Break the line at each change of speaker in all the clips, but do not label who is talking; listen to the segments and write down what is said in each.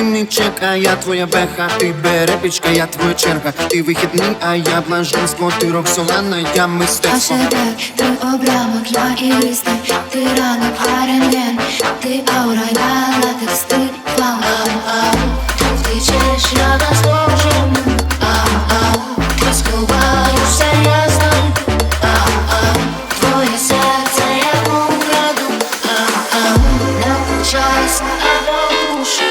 мій чек, а я твоя беха. Ти перепічка, я твоя черга. Ти вихідний, а я блаженство. Ти Роксолана, я мистецтво.
Ти обрамок, я ірисний. Ти ранок, рентген. Ти аура, я латекс, ти флам. Ти чеш, я на схожому. Ти сховаєшся, я знаю. Твоє серце, я украду. Не включайся, а до душі.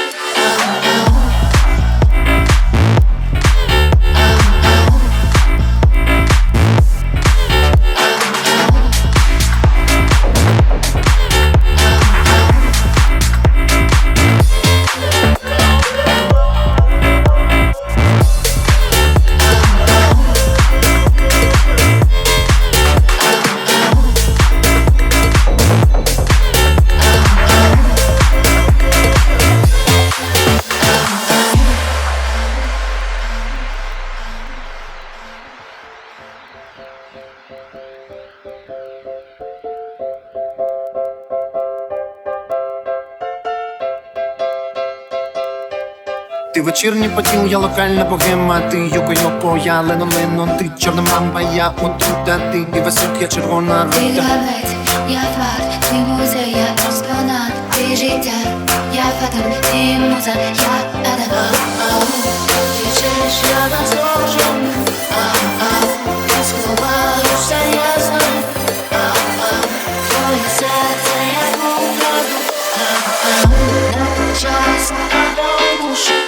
Ти вечірній потіл, я локальна богема. Ти Йоко-Йоко, я Лено-Лено. Ти чорна мамба, я отрута. Ти Івасюк, я червона рута.
Ти гравець, я факт, ти музей, я експонат. Ти життя, я фаталь, ти муза, я Адам. Ти чеш, я на схожому. Ти сховаєшся, я знаю. Твоє серце, я украду. Не включайся, а до душі.